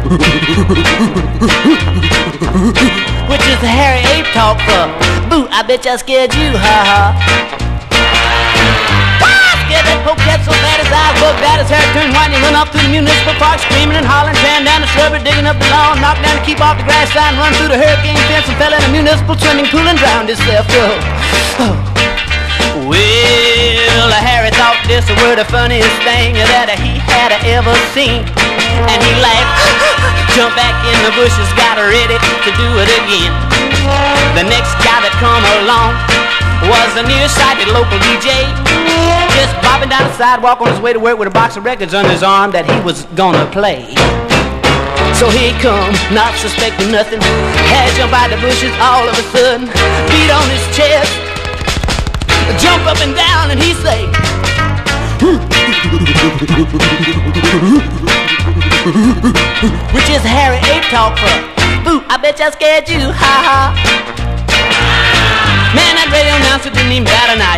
Which is the hairy ape talk for? Boo, I bet I scared you, ha ha. Scared that polecat so bad his eyes bugged out, his hair turned white, and he run off through the municipal park, screaming and hollering, tearing down the shrubbery, digging up the lawn, knocked down to keep off the grass sign, run through the hurricane fence, and fell in a municipal swimming pool and drowned himself. Well, Harry thought this were the funniest thing that he had ever seen, and he laughed, jumped back in the bushes, got ready to do it again. The next guy that come along was the nearsighted local DJ, just bobbing down the sidewalk on his way to work with a box of records under his arm that he was gonna play. So here he come, not suspecting nothing, had jumped out the bushes all of a sudden, beat on his chest, jump up and down, and he say, which is Harry Ape talk for? Boo, I bet I scared you, ha ha. Man, that radio announcer didn't even bat an eye.